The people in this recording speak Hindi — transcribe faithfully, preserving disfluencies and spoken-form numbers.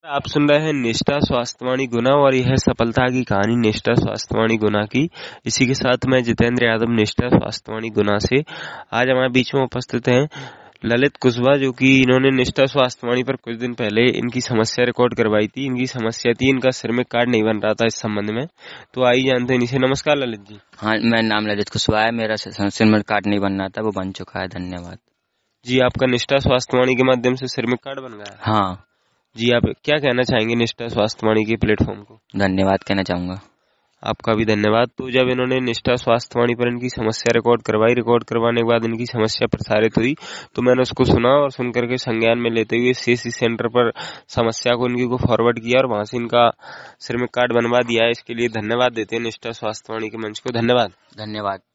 आप सुन रहे हैं निष्ठा स्वास्थ्यवाणी गुना और यह सफलता की कहानी निष्ठा स्वास्थ्यवाणी गुना की। इसी के साथ मैं जितेंद्र यादव निष्ठा स्वास्थ्यवाणी गुना से। आज हमारे बीच में उपस्थित हैं ललित कुशवाहा, जो कि इन्होंने निष्ठा स्वास्थ्यवाणी पर कुछ दिन पहले इनकी समस्या रिकॉर्ड करवाई थी। इनकी समस्या थी, इनका सिर में कार्ड नहीं बन रहा था। इस संबंध में तो आइए जानते हैं इनसे। नमस्कार ललित जी। हाँ, मेरा नाम ललित कुशवाहा है। मेरा सिर में कार्ड नहीं बन रहा था, वो बन चुका है। धन्यवाद जी। आपका निष्ठा स्वास्थ्यवाणी के माध्यम से सिर में कार्ड बन गया है? हाँ जी। आप क्या कहना चाहेंगे निष्ठा स्वास्थ्यवाणी के प्लेटफॉर्म को? धन्यवाद कहना चाहूंगा। आपका भी धन्यवाद। तो जब इन्होंने निष्ठा स्वास्थ्यवाणी पर इनकी समस्या रिकॉर्ड करवाई, रिकॉर्ड करवाने के बाद इनकी समस्या प्रसारित हुई, तो मैंने उसको सुना और सुन करके संज्ञान में लेते हुए सीएससी सेंटर पर समस्या को इनकी को फॉरवर्ड किया और वहां से इनका सिर में कार्ड बनवा दिया है। इसके लिए धन्यवाद देते हैं निष्ठा स्वास्थ्यवाणी के मंच को। धन्यवाद। धन्यवाद।